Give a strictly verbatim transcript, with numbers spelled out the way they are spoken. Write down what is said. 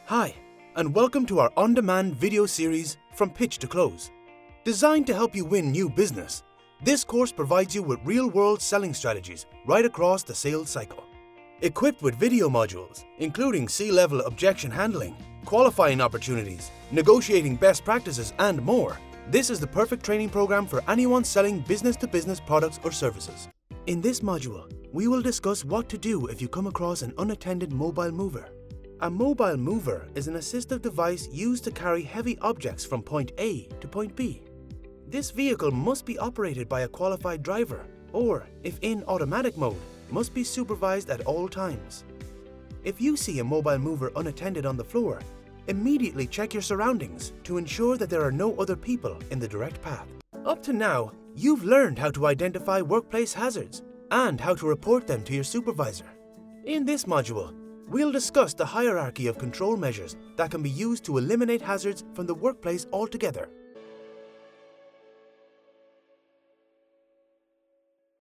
Hi, and welcome to our on-demand video series From Pitch to Close. Designed to help you win new business, this course provides you with real-world selling strategies right across the sales cycle. Equipped with video modules, including C-level objection handling, qualifying opportunities, negotiating best practices, and more, this is the perfect training program for anyone selling business-to-business products or services. In this module, we will discuss what to do if you come across an unattended mobile mover. A mobile mover is an assistive device used to carry heavy objects from point A to point B. This vehicle must be operated by a qualified driver, or, if in automatic mode, must be supervised at all times. If you see a mobile mover unattended on the floor, immediately check your surroundings to ensure that there are no other people in the direct path. Up to now, you've learned how to identify workplace hazards and how to report them to your supervisor. In this module, we'll discuss the hierarchy of control measures that can be used to eliminate hazards from the workplace altogether.